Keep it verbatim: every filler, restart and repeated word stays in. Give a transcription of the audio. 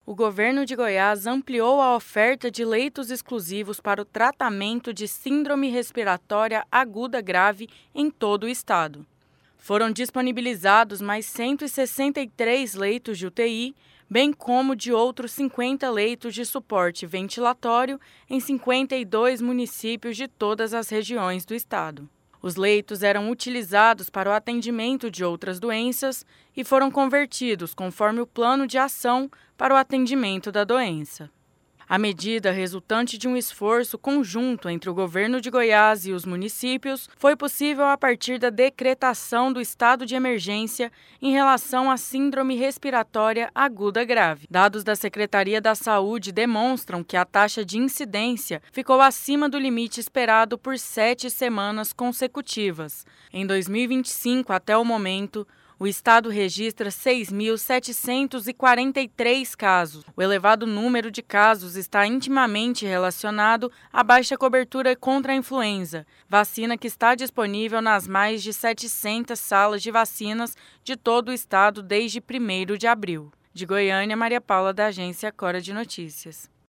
O governo de Goiás ampliou a oferta de leitos exclusivos para o tratamento de síndrome respiratória aguda grave em todo o estado. Foram disponibilizados mais cento e sessenta e três leitos de U T I, bem como de outros cinquenta leitos de suporte ventilatório em cinquenta e dois municípios de todas as regiões do estado. Os leitos eram utilizados para o atendimento de outras doenças e foram convertidos conforme o plano de ação para o atendimento da doença. A medida, resultante de um esforço conjunto entre o governo de Goiás e os municípios, foi possível a partir da decretação do estado de emergência em relação à síndrome respiratória aguda grave. Dados da Secretaria da Saúde demonstram que a taxa de incidência ficou acima do limite esperado por sete semanas consecutivas. Em dois mil e vinte e cinco, até o momento, o estado registra seis mil setecentos e quarenta e três casos. O elevado número de casos está intimamente relacionado à baixa cobertura contra a influenza, vacina que está disponível nas mais de setecentas salas de vacinas de todo o estado desde primeiro de abril. De Goiânia, Maria Paula, da agência Cora de Notícias.